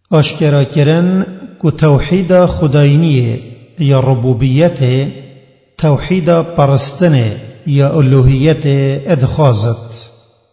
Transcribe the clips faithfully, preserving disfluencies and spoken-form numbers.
آشکرا کرن که توحید خداینیه یا ربوبیت، توحید پرستنه یا الوهیت ادخازت.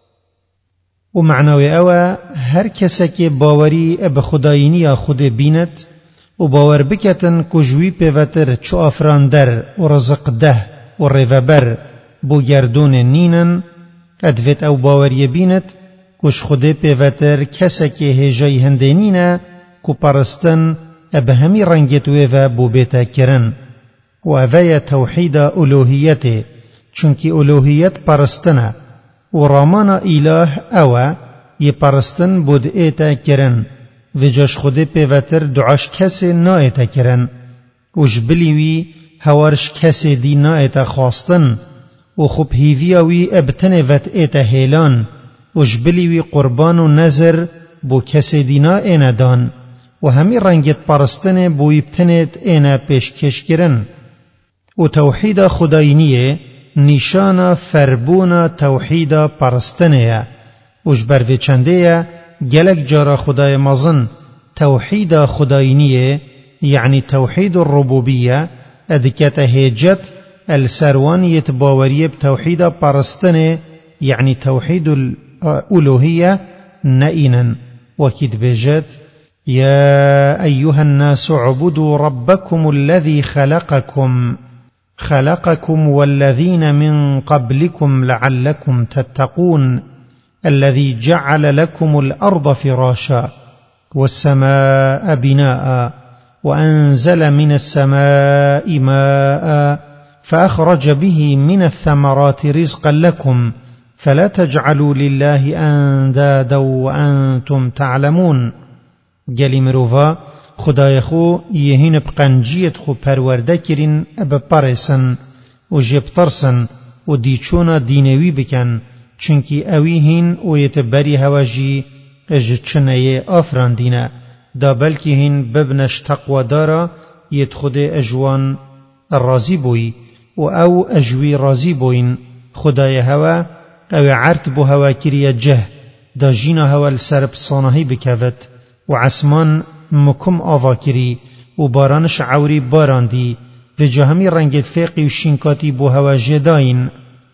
و معنوی اوه هر کسی که باوری به خداینی خود بیند و باور بکتن که جوی پیوتر چو آفراندر و رزق ده و ریوبر بو گردون نینن، ادویت او باوری بیند کش خود پیوتر کسی که هجای هندینینه که پرستن به همی رنگت ویوه بو بیتا کرن. و اوه توحید الوهیت، چونکی الوهیت پرستنه و رامان اله اوه ی پرستن بود ایتا کرن و جاش خود پیوتر دعاش کسی نا ایتا کرن و جبلیوی هوارش کسی دی نا ایتا خواستن و خوب هیویاوی ابتن وط ایتا هیلان و جبلیوی قربان و نظر بو کسی دی نا اینا دان و همی رنگت پرستن بو ابتنت اینا پیشکش کرن. و توحید خداینیه نشان فربون توحید پرستنه و جبر چنده گلک جارا خدای مزن توحید خداینیه یعنی توحید الربوبیه ادکت هیجت السروانیت باوریه بتوحید پرستنه یعنی توحید الالوهیه نئینا وكد بجد يا أيها الناس اعبدوا ربكم الذي خلقكم خلقكم والذين من قبلكم لعلكم تتقون الذي جعل لكم الأرض فراشا والسماء بناء وأنزل من السماء ماء فأخرج به من الثمرات رزقا لكم فلا تجعلوا لله أندادا وأنتم تعلمون. گلی مروفا خدای خو یهین بقنجیت خو پرورده کرین اب پرسن و جب ترسن و دیچونا دینوی بکن چونکی اوی هین و یتبری هواجی اج چنه آفران دینه دا بلکی هین ببنش تقوی دارا یت خود اجوان رازی بوی و او اجوی رازی بوین خدای هوا او عرت بو هوا کریه جه دا جینا هوا لسر بصانهی بکوت و عسمان مکم آوا کری و بارانش عوری باراندی و جهمی رنگت فیقی و شینکاتی بو هوا جداین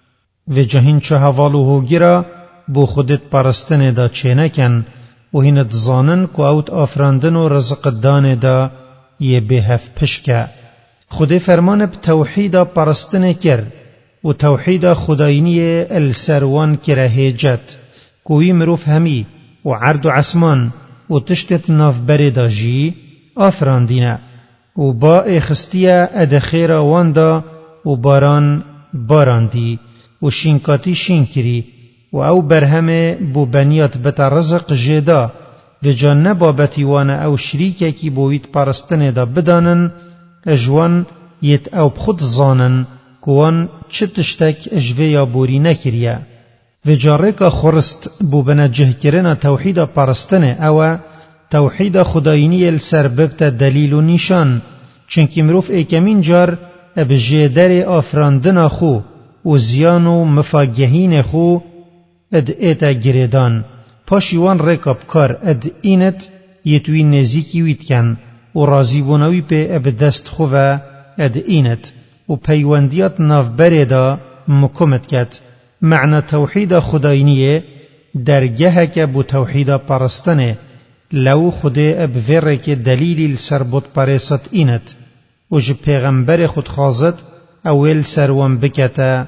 و جهین چه هوالو هو گیرا بو خودت پرستن دا چه نکن و هینت زانن که اوت آفراندن و رزق دان دا یه به هف پشکه. خود فرمان بتوحید پرستن کر و توحید خداینی السروان کره هیجت کوی مروف همی و عرض و عسمان و تشتت ناف بردا جی آفراندینه و با اخستیه ادخیر واندا و باران باراندی و شینکاتی شینکری و او برهمه بو بنیات بتا رزق جدا و جان نبابتی وانه او شریکه کی بویت پرستنه دا بدانن اجوان یت او بخود زانن کوان چه تشتک اجوه یا بوری نکریه و جارکا خورست بو بنجه کرنا توحید پرستنه او توحید خداینی السرببت دلیل و نشان چنکی مروف ایکمین جار ابجه در آفراندن خو و زیان و مفاگهین خو اد ایتا گریدان پاشیوان رکاب کار اد اینت یتوی نزیکی وید کن و رازی بونوی پی اب دست خو و اد اینت و پیوندیات ناف بردا مکمت کت. معنى توحید خداینیه درگه که بو توحید پرستنه لو خود اب وره که دلیلی لسربط پرست اینت و جه پیغمبر خود خازد اول سروان بکتا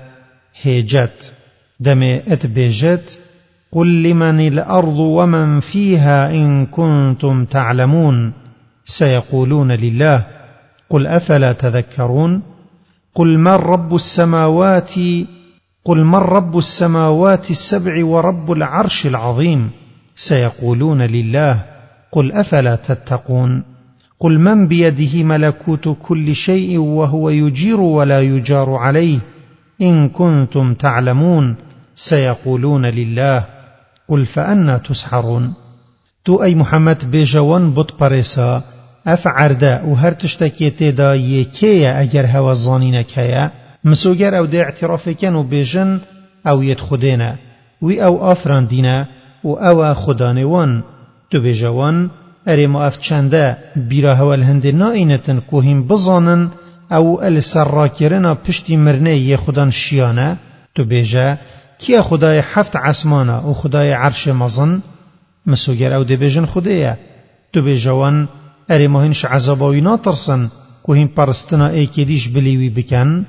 هیجت دم ات بیجت قل لمن الارض ومن فيها ان كنتم تعلمون سيقولون لله قل افلا تذكرون قل من رب السماوات قل من رب السماوات السبع ورب العرش العظيم سيقولون لله قل أفلا تتقون قل من بيده ملكوت كل شيء وهو يجير ولا يجار عليه إن كنتم تعلمون سيقولون لله قل فأنا تسحرون. تو أي محمد بجوان بط پرسا اف عرده و هر تشتكيتي دا يكيه اگر هوا الظانينك هيا مسوگر او ده اعتراف کن و بیجن او ید خودینا وی او آفران دینا و او خدانوان تو بیجوان اری ما اف چنده بیرا هول هند ناینتن کوهیم بزانن او السر را کرنا پشتی مرنه یه خودان شیانه تو بیجه کیا خدای هفت عسمانه و خدای عرش مزن مسوگر او دی بیجن خودیه تو بیجوان اری ما هنش عذاباوی ناترسن کوهیم پرستنا ای کدیش بلیوی بکن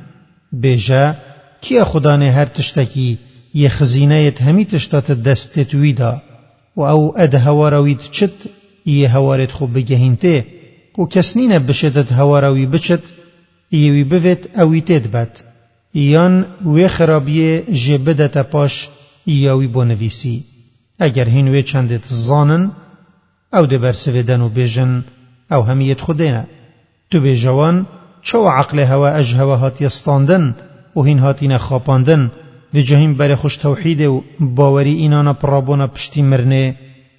بیجه کیا خدانه هر تشتکی یه خزینه همی تشتات دستتوی دا و او اد هواروید چت یه هوارد خوب بگهینته و کسنینه بشدت هواروی بچت یوی بوید اوی تید بد یان وی خرابیه جبدت پاش یاوی بونویسی اگر هینوی چندت زانن او ده برسویدن و بیجن او همیت خودینه تو بیجوان چو عقل هوا اج هوا هات یستاندن و هین هاتین خواباندن و جهیم بر خوش توحید و باوری اینانا پرابونا پشتی مرنه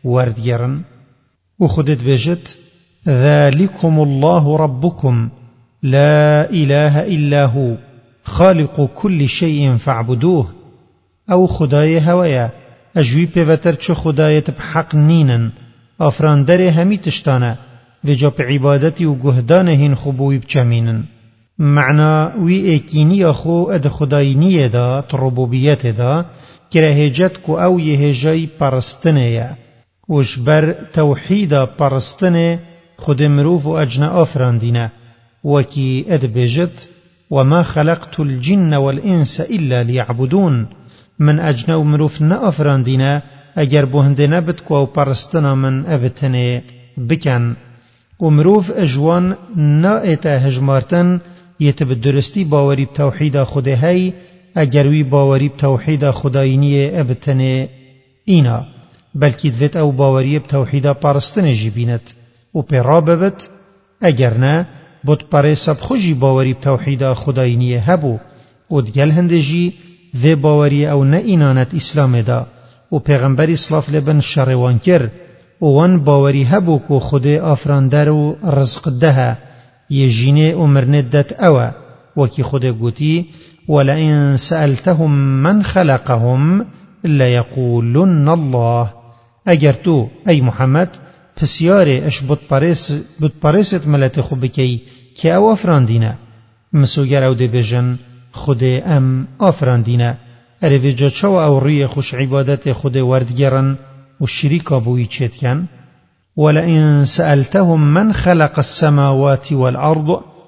وردگرن و خودت بیجت ذالکم الله ربکم لا اله الا هو خالق كل شيء فاعبدوه او خدای هوایا اجوی پیوتر چو خدایت بحق نینن افراندر همی تشتانه و جا پی عبادتی و گهدان هین خوبوی بچمینن معنا وی ایکینی اخو اد خداینی دا تربوبیت دا کرهجت کو او یه هجای پرستنه یا وشبر توحید پرستنه خود مروف و اجنا افراندینه وکی اد بیجت وما خلقت الجن والإنس إلا ليعبدون من أجنا ومروف نأفراندنا أجر بوهندنا بتكو و پرستنا من أبتني بكن ومروف أجوان نائتا هجمارتن يتبدرستي باوري بتوحيد خدهي أجروي باوري بتوحيد خدايني أبتني إينا بلكي دفت أو باوري بتوحيد پرستن جبينت و پراببت أجرنا بود پرسب خوشی باوری بتوحید خداینی هبو و دگل هندجی و باوری او نه اینانت اسلام دا و پیغمبر اسلاف لبن شروان کر و وان باوری هبو که خود آفراندر و رزق ده یه جینه عمرنه دت اوه وکی خود گوتی ولئن سألتهم من خلقهم ليقولن الله اگر تو ای محمد پسیاره اش بود پارس بود پارست ملت خوب کی که او افراندینه مسوگر او دی بجن خود ام افراندینه اروی جا چو او ری خوش عبادت خود وردگرن و شریکا بوی چید کن ولئن سألتهم من خلق السماوات والأرض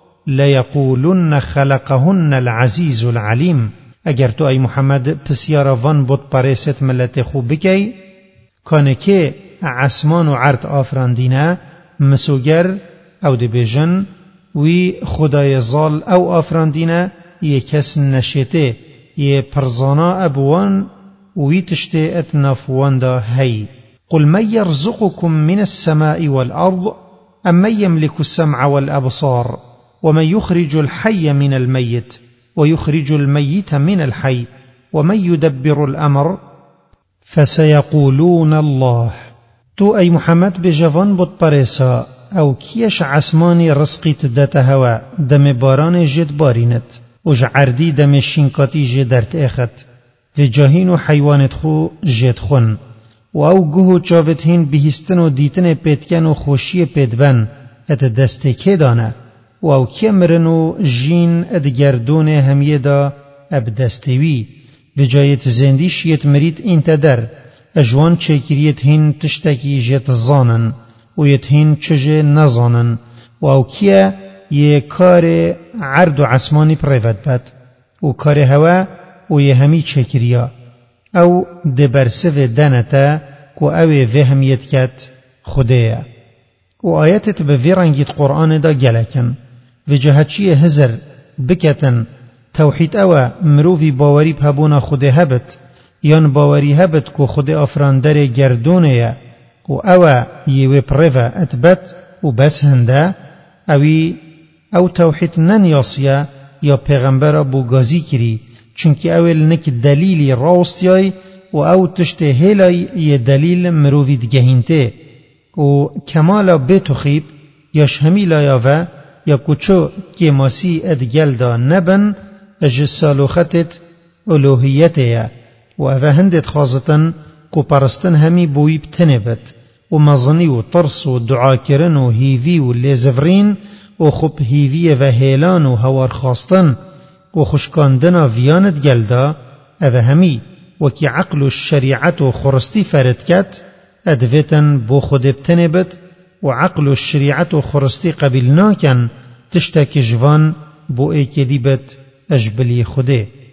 ليقولن خلقهن العزيز العليم اگر تو ای محمد پسیاره وان بود پارست ملت خوب کی کانه که عسمان و عرض آفراندینه مسوگر او دی بیجن وی خدای زال او آفراندینه یه کس نشته یه پرزانا ابوان وی تشته اتنافوان دا هی قل من يرزقكم من السماء والأرض أم من يملك السمع والأبصار ومن يخرج الحي من الميت ويخرج الميت من الحي ومن يدبر الأمر فسيقولون الله تو ای محمد به جوان بود پرسا او کیش عسمانی رزقی تدت هوا دم باران جد بارینت و جعردی دم شینکاتی جدرت اخت و جاهین و حیوانت خو جد خون و او گوه چاوت هین بهستن و دیتن پیتکن و خوشی پیدبن ات دسته که دانه و او که مرن و جین ات گردون همیه دا اب دستوی و جایت زندیش یت مرید این تدر اجوان چکریت هین تشتکی جت زانن و یت هین چجه نزانن و او کیا یه کار عرض و عسمانی پریوت بد و کار هوا و یه همی چکریا او دبرسه دانتا که اوی و همیت کت خودیا و آیتت به ویرانگیت قرآن دا گلکن و جهتچی هزر بکتن توحید او مروفی باوری بهبونا خوده هبت یان باوری هبت که خود افراندر گردونه و او یوی پریوه اتبت و بس هنده اوی او توحید ننیاسیه یا پیغمبر بوگازی کری چونکه اول نک دلیلی راستیای و او تشت هلای یه دلیل مروفی دگهینته و کمالا بیتو خیب یا شهمیلا یاوه یا کچو که ماسی ادگل دا نبن اج سالوختت الوهیته و اوه هندت خاصتن کو پرستن همی بوی بتنبت و مزنی و ترس و دعا کرن و هیوی و لیزفرین و خوب هیوی و هیلان و هوار خواستن و خشکاندن ویانت گلدا او همی وکی عقل و شریعت و خرستی فرد کت ادویتن بو خود بتنبت و عقل و شریعت و خرستی قبیل ناکن تشتاک جوان بو ایکی دیبت اجبلی خوده